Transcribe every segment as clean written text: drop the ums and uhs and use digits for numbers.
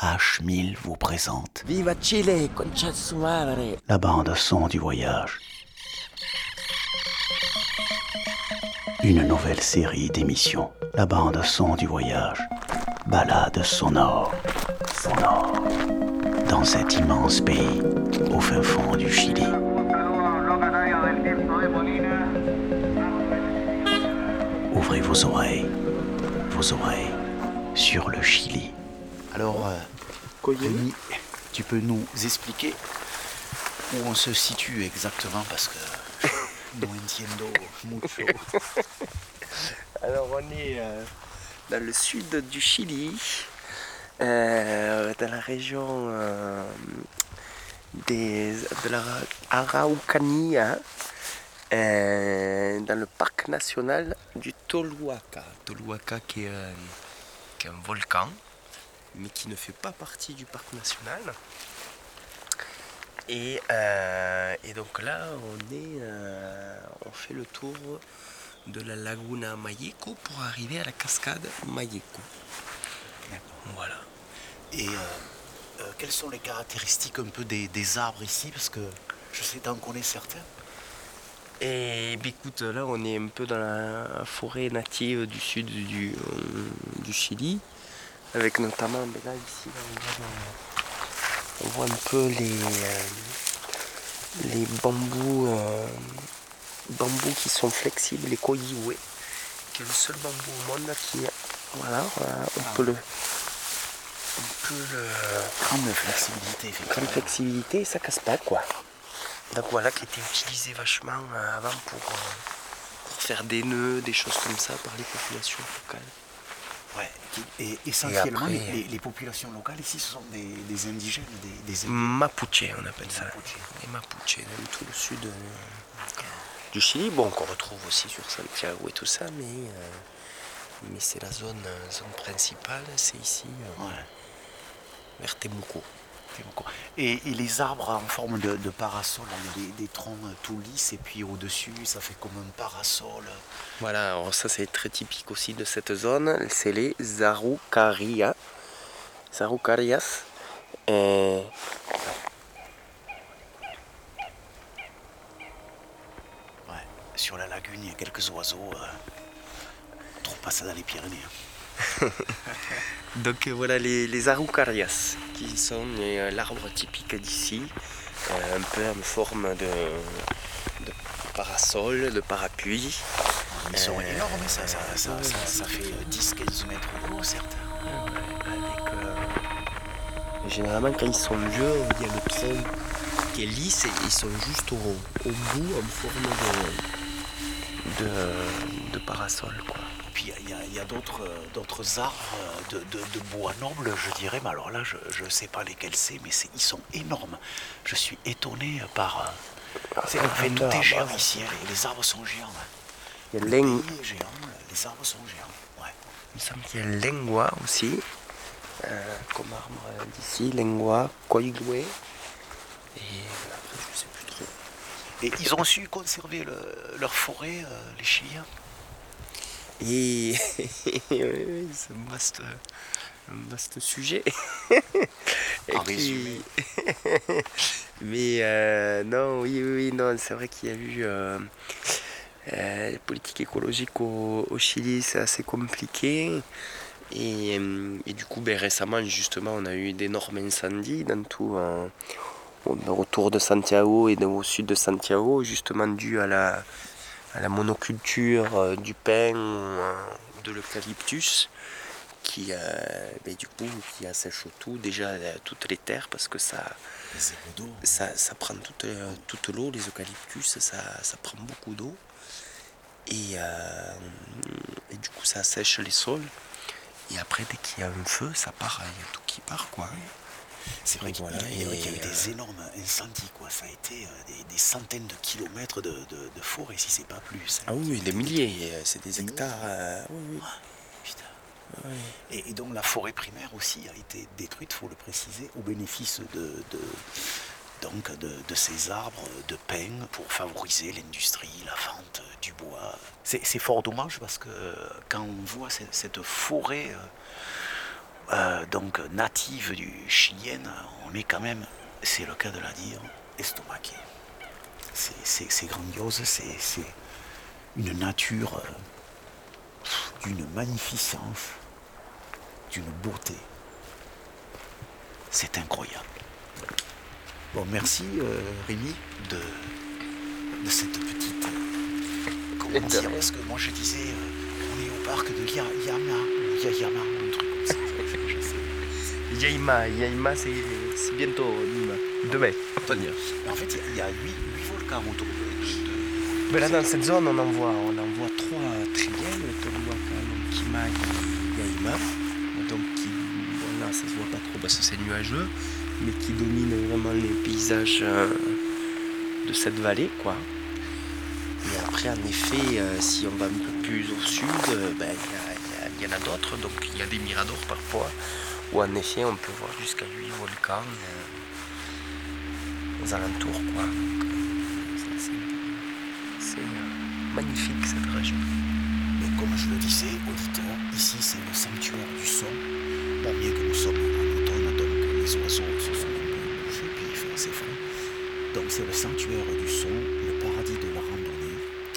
H1000 vous présente Viva Chile, concha su madre. la bande son du voyage. Une nouvelle série d'émissions. La bande son du voyage. Balade sonore. Dans cet immense pays, au fin fond du Chili. Ouvrez vos oreilles sur le Chili. Alors, Denis, tu peux nous expliquer où on se situe exactement parce que no entiendo mucho. Alors on est dans le sud du Chili, dans la région de la Araucanía, dans le parc national du Toluaca. Toluaca qui est un volcan, mais qui ne fait pas partie du parc national. Et donc là, on fait le tour de la Laguna Mayeco pour arriver à la cascade Mayeco. Voilà. Et quelles sont les caractéristiques un peu des arbres ici? Parce que je sais t'en connais certains. Et écoute, là on est un peu dans la forêt native du sud du Chili, avec notamment, là ici, on voit un peu les bambous qui sont flexibles, les koiwe, qui est le seul bambou au monde qui, voilà, on peut le Grande flexibilité, effectivement. grande flexibilité et ça casse pas quoi. Donc voilà, qui était utilisé vachement avant pour faire des nœuds, des choses comme ça par les populations locales. Ouais. Et essentiellement, Et après, les populations locales ici, ce sont des indigènes, des Mapuche, on appelle ça. Mapuche. Les Mapuche, dans tout le sud du Chili. Bon, qu'on retrouve aussi sur Santiago et tout ça, mais c'est la zone principale, c'est ici, vers Temuco. Et les arbres en forme de parasol, il y a des troncs tout lisses et puis au-dessus, ça fait comme un parasol. Voilà, alors ça c'est très typique aussi de cette zone, c'est les Araucarias. Et Ouais. Sur la lagune, il y a quelques oiseaux. On trouve pas ça dans les Pyrénées. donc voilà les Araucarias, qui sont l'arbre typique d'ici, un peu en forme de parasol, de parapluie. Ils sont énormes, ça fait 10-15 mètres de haut, certains. Généralement quand ils sont vieux, il y a le tronc qui est lisse et ils sont juste au bout en forme de parasol quoi. Puis il y a d'autres arbres de bois noble, je dirais, mais alors là, je ne sais pas lesquels c'est, mais ils sont énormes. Je suis étonné par... tout est géant ici, les arbres sont géants. Il y a Le pays est géant, les arbres sont géants. Ouais. il me semble qu'il y a lengua aussi, comme arbre d'ici, lengua, koigue. Et après je sais plus trop. Et ils ont su conserver leur forêt, les Chiliens. Et oui, c'est un vaste sujet. En résumé. Mais non, oui, non, c'est vrai qu'il y a eu la politique écologique au Chili, c'est assez compliqué. Et du coup, récemment, justement, on a eu d'énormes incendies dans tout, autour de Santiago et au sud de Santiago, justement dû à la monoculture du pin ou de l'eucalyptus qui assèche tout, déjà toutes les terres parce que ça prend toute l'eau, les eucalyptus, ça prend beaucoup d'eau et du coup ça assèche les sols et après dès qu'il y a un feu ça part, il y a tout qui part quoi. C'est vrai qu'il y a eu des énormes incendies, quoi. Ça a été des centaines de kilomètres de forêt, si c'est pas plus. Ah oui, des milliers, c'est des hectares. Oui. Putain. Oui. Et donc la forêt primaire aussi a été détruite, il faut le préciser, au bénéfice de ces arbres de pin pour favoriser l'industrie, la vente du bois. C'est fort dommage parce que quand on voit cette forêt donc native du chilienne, on est quand même, c'est le cas de la dire, estomaqué. C'est grandiose, c'est une nature d'une magnificence, d'une beauté. C'est incroyable. Bon, merci Rémi de cette petite... comment dire, parce que moi je disais, on est au parc de Yama, un truc comme ça. Je sais. Yaima, c'est bientôt demain. Mais en fait, il y a 8 volcans autour de... Mais là, dans cette zone, on en voit 3 très bien, le Toluaca, le Kima et Yaima. Donc, là, ça se voit pas trop parce que c'est nuageux, mais qui dominent vraiment les paysages de cette vallée, quoi. Et après, en effet, si on va un peu plus au sud, il y en a d'autres. Donc, il y a des miradors parfois, où en effet, on peut voir jusqu'à 8 volcans aux alentours, quoi. C'est magnifique cette région. Mais comme je le disais, auditeur, ici c'est le sanctuaire du son. Bon, bien que nous sommes en automne, donc les oiseaux se sont un peu bougés, puis il fait assez frais. Donc c'est le sanctuaire du son, le paradis de la randonnée.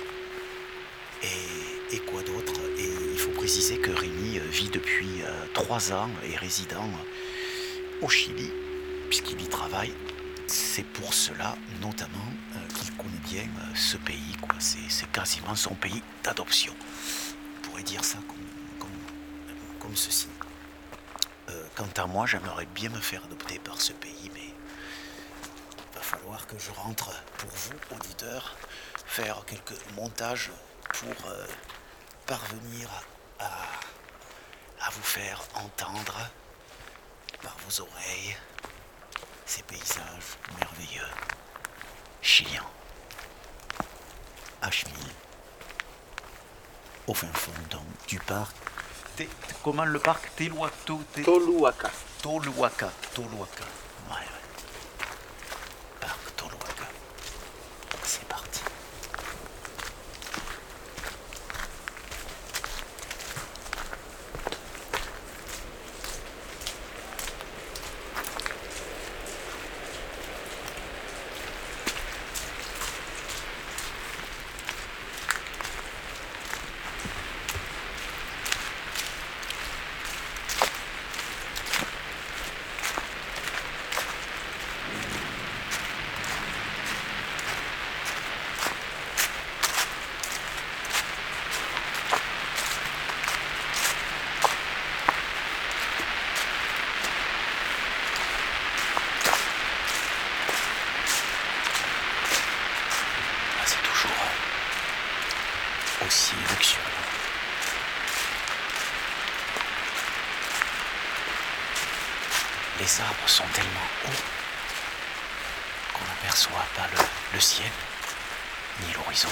Et quoi d'autre? Et il faut préciser que Rémi vit depuis 3 ans et résident au Chili, puisqu'il y travaille. C'est pour cela, notamment, qu'il connaît bien ce pays, quoi. C'est quasiment son pays d'adoption. On pourrait dire ça comme ceci. Quant à moi, j'aimerais bien me faire adopter par ce pays, mais il va falloir que je rentre pour vous, auditeurs, faire quelques montages pour parvenir à vous faire entendre par vos oreilles ces paysages merveilleux, chiliens, H1000, au fin fond donc, du parc. Comment le parc Toluaca. Toluaca. Ouais. Parc Toluaca. C'est parti. Aussi luxuriant. Les arbres sont tellement hauts qu'on n'aperçoit pas le ciel ni l'horizon.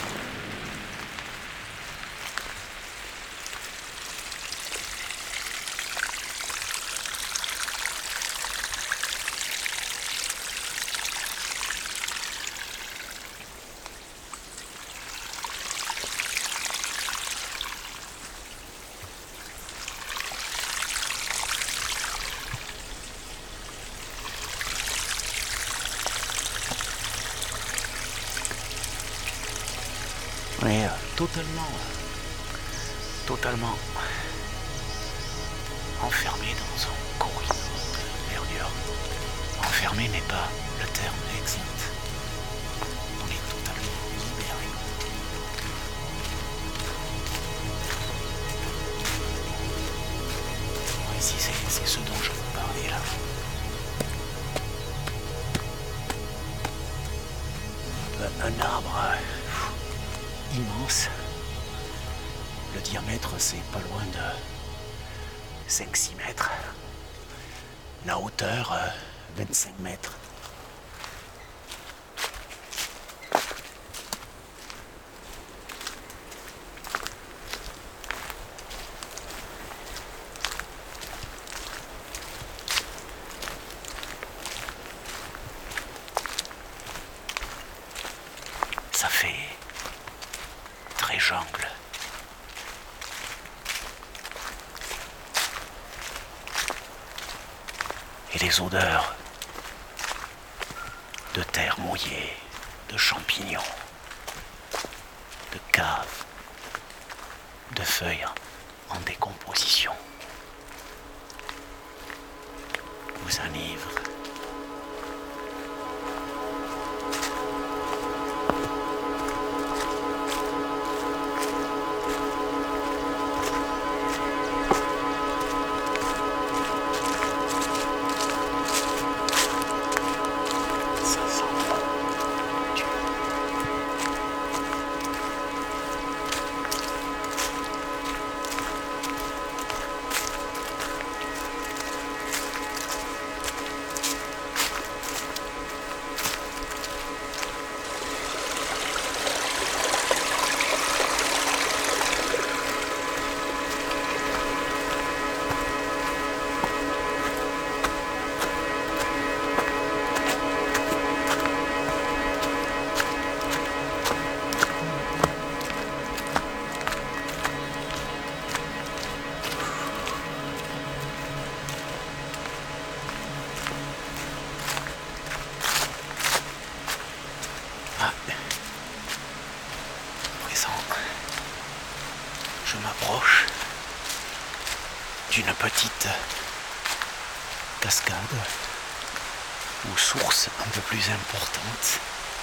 Mais totalement enfermé dans un corridor de verdure. Enfermé n'est pas le terme exact. On est totalement libéré. Ouais, si c'est ce dont je vous parlais là. Un arbre immense. Le diamètre, c'est pas loin de 5-6 mètres. La hauteur, 25 mètres. Ça fait très jungle. Et les odeurs de terre mouillée, de champignons, de caves, de feuilles en décomposition vous enivrent. Je m'approche d'une petite cascade ou source un peu plus importante.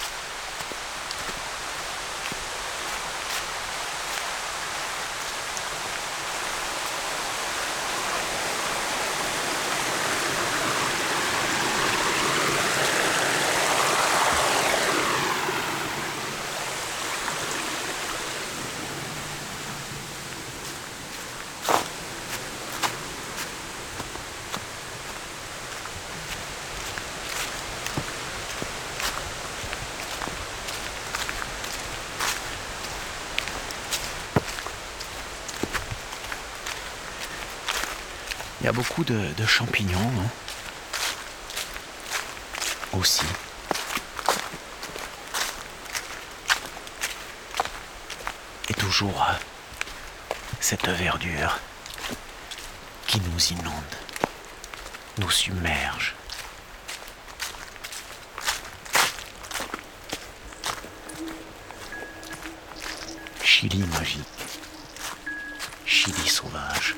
Il y a beaucoup de champignons aussi. Et toujours cette verdure qui nous inonde, nous submerge. Chili magique, chili sauvage.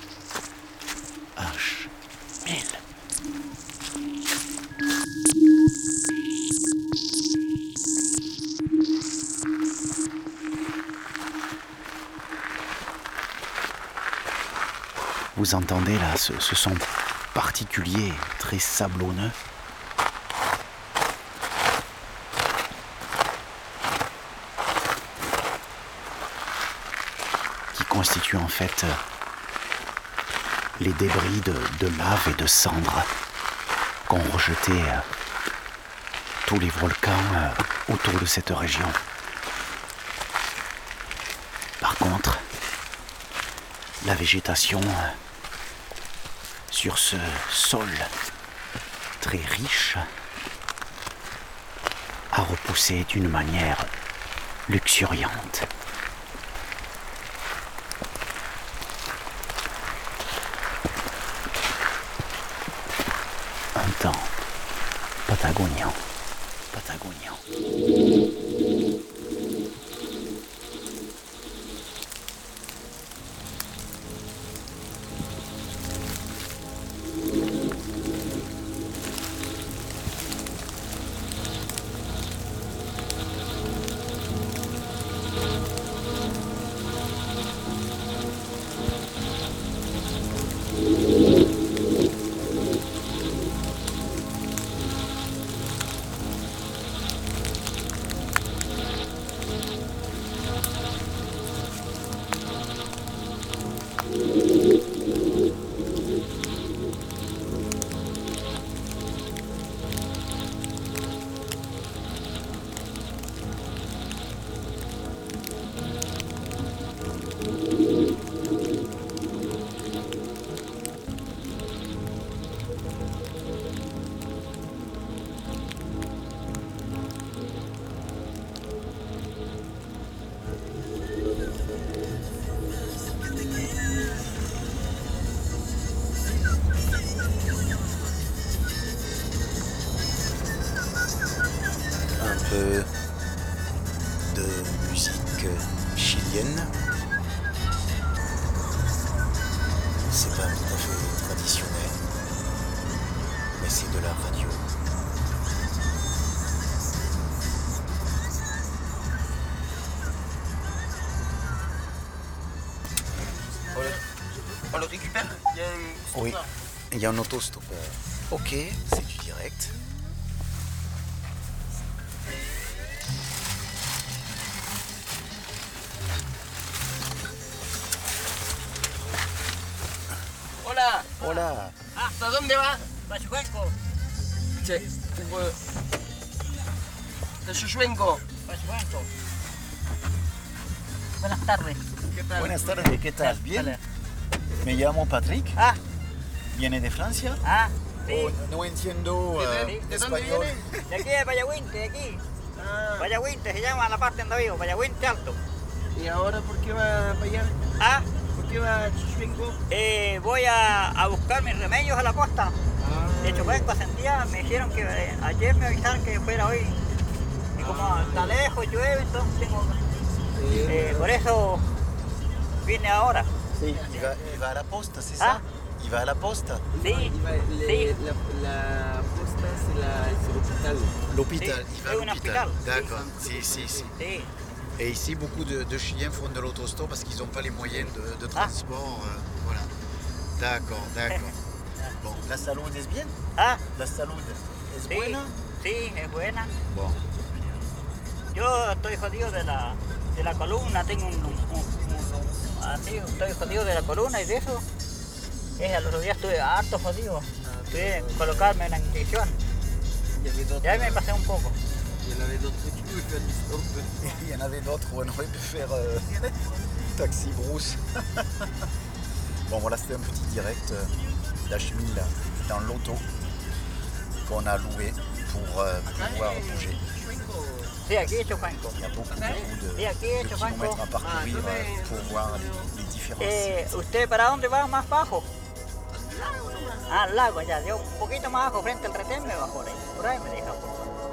H1000. Vous entendez là ce son particulier, très sablonneux. Qui constitue en fait les débris de lave et de cendres qu'ont rejeté tous les volcans autour de cette région. Par contre, la végétation sur ce sol très riche a repoussé d'une manière luxuriante. Un temps patagonien. peu de musique chilienne. C'est pas tout à fait traditionnel, mais c'est de la radio. On le récupère? Il y a un Oui, stoppeur. il y a un autostoppeur. Ok, c'est du direct. Hola. Hola. ¿Hasta dónde va? Pachuenco, Sí. De Xuxuenco. Pachuenco. Buenas tardes. ¿Qué tal? Buenas tardes, ¿qué tal? Bien. Vale. Me llamo Patrick. Ah, ¿Viene de Francia? sí. Oh, no entiendo ¿De dónde español. viene? De aquí de Payahuinte, de aquí. Ah, Payahuinte se llama la parte donde vivo, Payahuinte Alto. ¿y ahora por qué va para allá? Ah, ¿Por qué va a Xuxuenco? voy a buscar mis remedios a la costa. De Chucuenco hace un día me dijeron que ayer me avisaron que fuera hoy. Y como está lejos, llueve, entonces tengo... por eso vine ahora. Sí, il va à la poste, c'est Ah. ça? Il va à la poste. Sí, sí. La posta, c'est l'hôpital. L'hôpital, Sí, il va c'est à un l'hôpital. hôpital. D'accord, si, si, si. Sí. Et ici, beaucoup de Chiliens font de l'autostop parce qu'ils n'ont pas les moyens de transport. Voilà. D'accord, d'accord. Bon, la salud es bien? Ah, La salud es sí. buena? Sí, es buena. Bon. Yo estoy jodido de la columna, tengo así, estoy jodido de la columna y de eso. Al otro día estuve harto jodido. Tuve que colocarme una inyección. Ya me pasé un poco. Il y en avait d'autres qui pouvaient faire du stop. Il y en avait d'autres où on aurait pu faire taxi brousse. Bon, voilà, c'était un petit direct d'Ashmil dans l'auto qu'on a loué pour pouvoir bouger. Sí, aquí he hecho cuenco. Il y a beaucoup de Sí, aquí he hecho kilomètres cuenco. à parcourir pour voir les différences. ¿Usted para dónde va más bajo? Ah, al lago, ya. Yo un poquito más abajo, frente al retén me bajo por ahí. Por ahí me deja. Sí.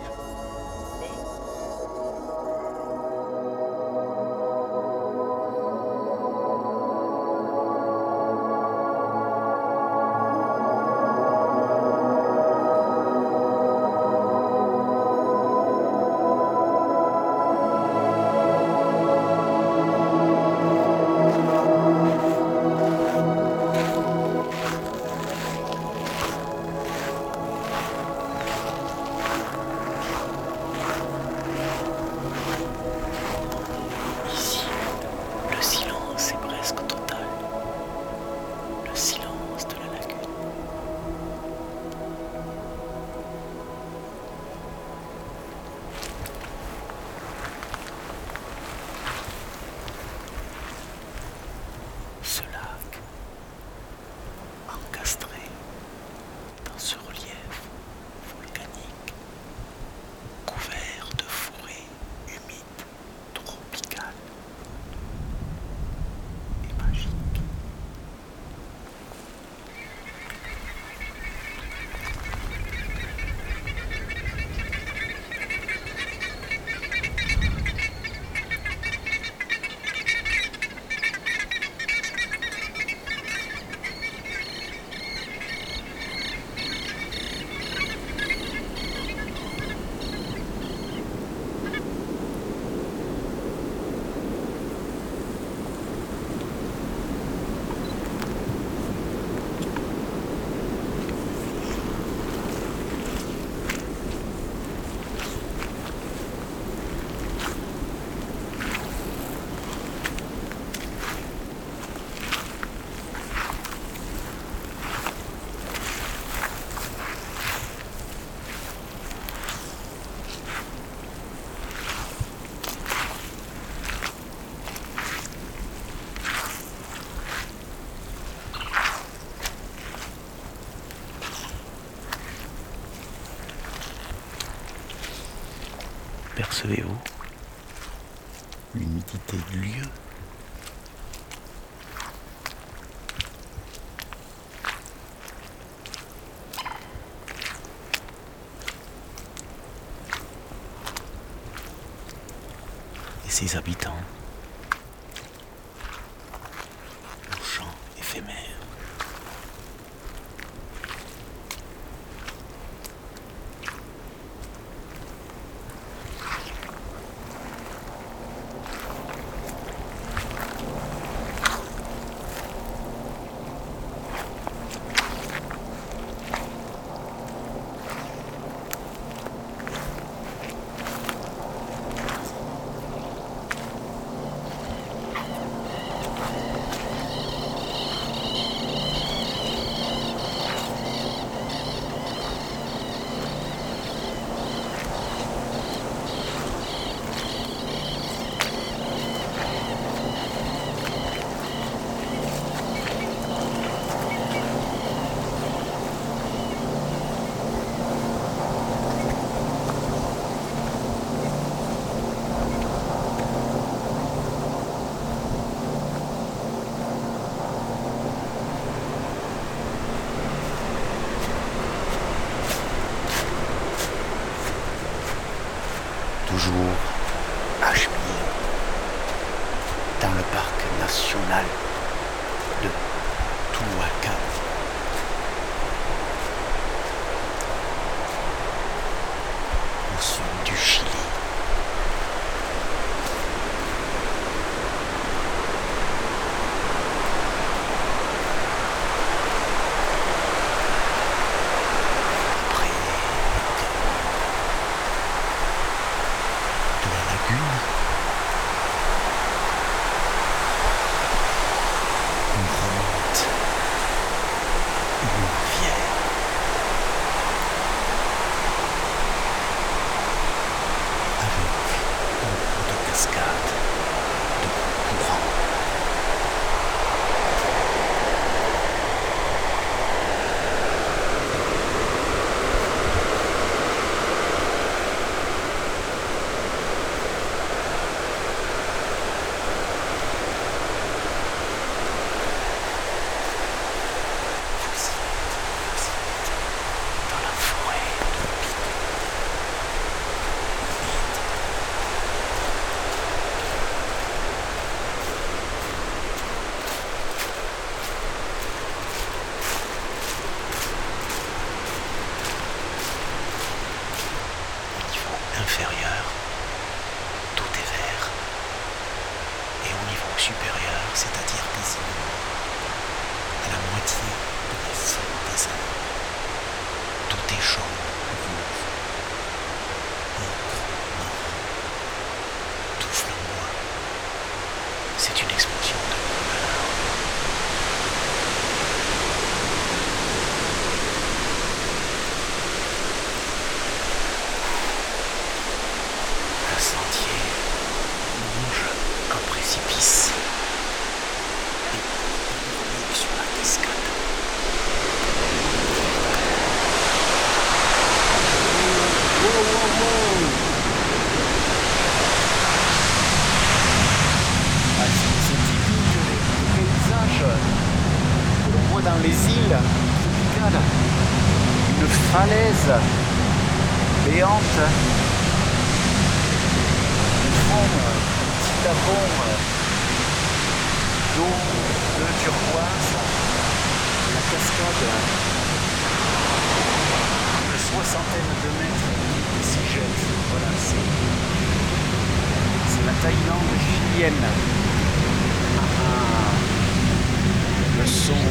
Ici, le silence est presque total. Le silence de la lagune. Ce lac, encastré dans ce relief volcanique, couvert de forêts humides tropicales et magiques. Percevez-vous l'humidité du lieu? et ses habitants au chant éphémère. Toujours à Schmier, dans le parc national de Tuhuacan. Au sud du Chili. Inférieur, tout est vert, et au niveau supérieur, c'est-à-dire des îles, à la moitié de la zone des Indes, tout est jaune, rouge, ocre, marron, tout flamboie. C'est une explosion de couleurs. Le sentier longe un précipice et on sur la cascade. C'est typique des paysages que l'on voit dans les îles tropicales. Une falaise béante. Petit tapon d'eau bleu turquoise, la cascade, une soixantaine de mètres qui s'y jette. Voilà, c'est la Thaïlande chilienne. Le son.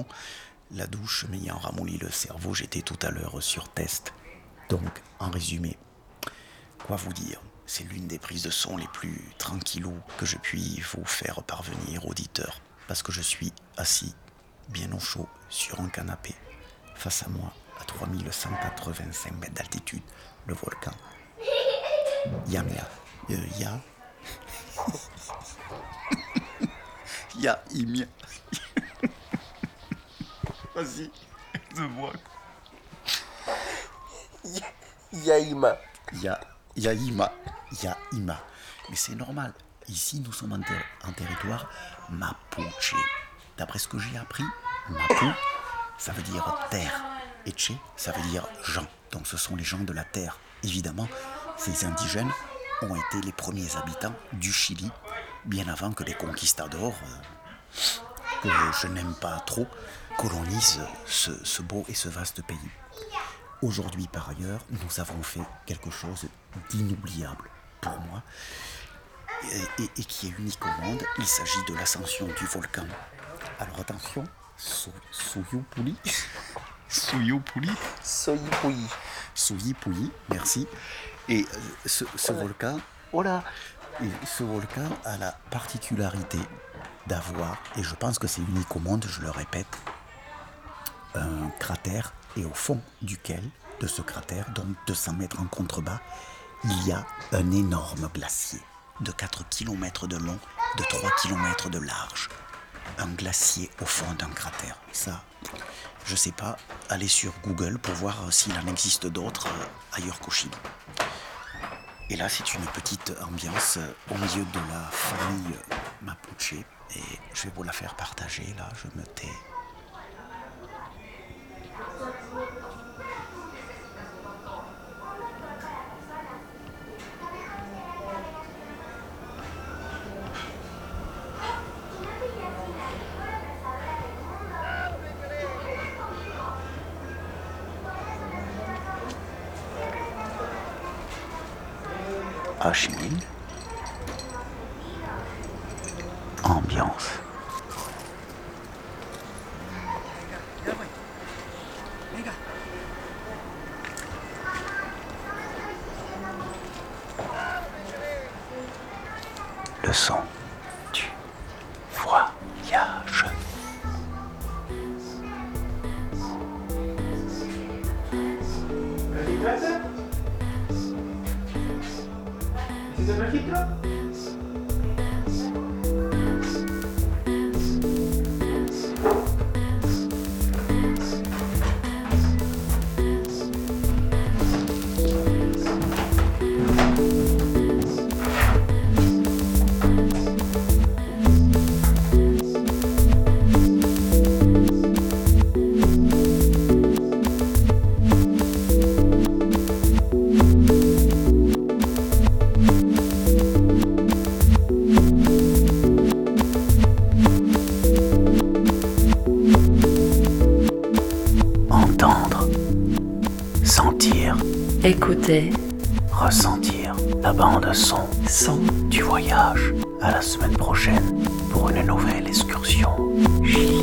bon. La douche m'ayant ramolli le cerveau, j'étais tout à l'heure sur test. Donc, en résumé, quoi vous dire ? C'est l'une des prises de son les plus tranquillou que je puis vous faire parvenir, auditeurs, parce que je suis assis, bien au chaud, sur un canapé, face à moi, à 3185 mètres d'altitude, le volcan. Yamia. Imia. Vas-y, je vois. Yaïma. Yaïma. Mais c'est normal. Ici, nous sommes en territoire mapuche. D'après ce que j'ai appris, mapu, ça veut dire terre. Et che, ça veut dire gens. Donc ce sont les gens de la terre. Évidemment, ces indigènes ont été les premiers habitants du Chili, bien avant que les conquistadors, que je n'aime pas trop, colonisent ce beau et ce vaste pays. Aujourd'hui, par ailleurs, nous avons fait quelque chose d'inoubliable pour moi et qui est unique au monde. Il s'agit de l'ascension du volcan. Alors attention, Souyipuli, merci. Et ce volcan, ce volcan a la particularité d'avoir, et je pense que c'est unique au monde, je le répète, un cratère, et au fond duquel, de ce cratère, donc 200 mètres en contrebas, il y a un énorme glacier de 4 km de long, de 3 km de large. Un glacier au fond d'un cratère. Ça, je sais pas, allez sur Google pour voir s'il en existe d'autres ailleurs qu'au Chili. Et là, c'est une petite ambiance au milieu de la famille mapuche. Et je vais vous la faire partager, là, je me tais. Achille, ambiance. Le son du voyage. Entendre, sentir, écouter, ressentir la bande son du voyage. À la semaine prochaine pour une nouvelle excursion Chili.